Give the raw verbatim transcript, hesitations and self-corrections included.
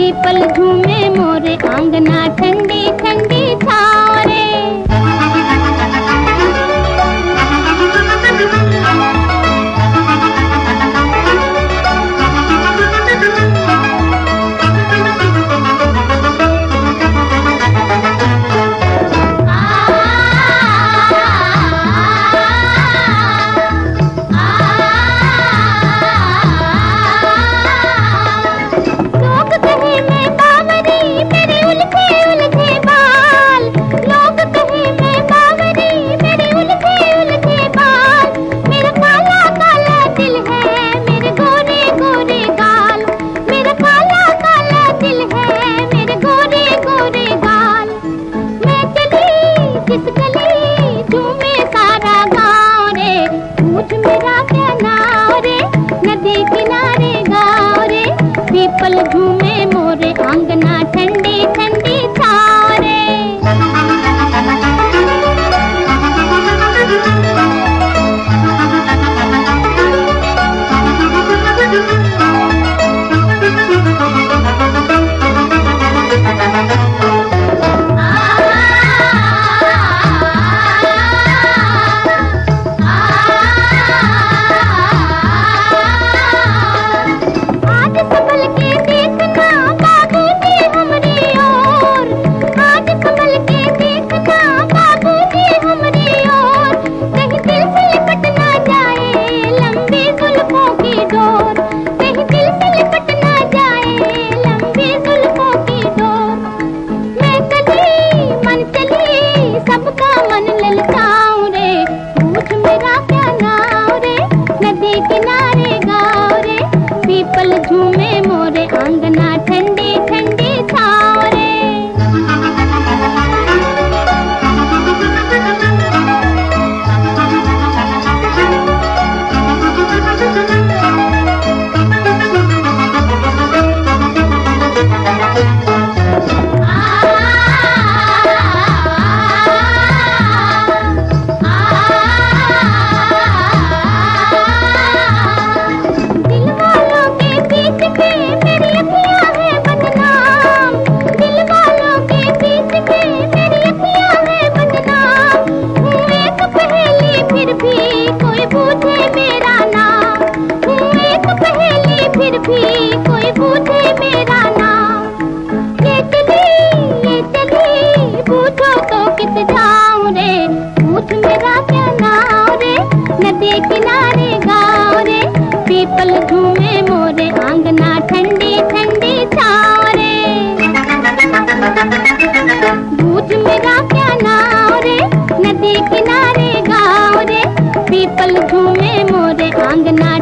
People झूमे मोरे आंगना ठंडी ठंडी छाँव रे। पीपल झूमे मोरे आंगना ठंडी ठंडी छाँव रे। पीपल झूमे मोरे आंगना ठंडी ठंडी छाँव रे। कोई पूछे मेरा नाम, ये चली ये चली पूछो तो किस जाऊं रे। पूछ मेरा क्या नाम रे, नदी किनारे गाँव रे। पीपल झूमे मोरे आंगना ठंडी ठंडी छाँव रे। पूछ मेरा क्या नाम रे, नदी किनारे गाँव रे। पीपल झूमे मोरे आंगना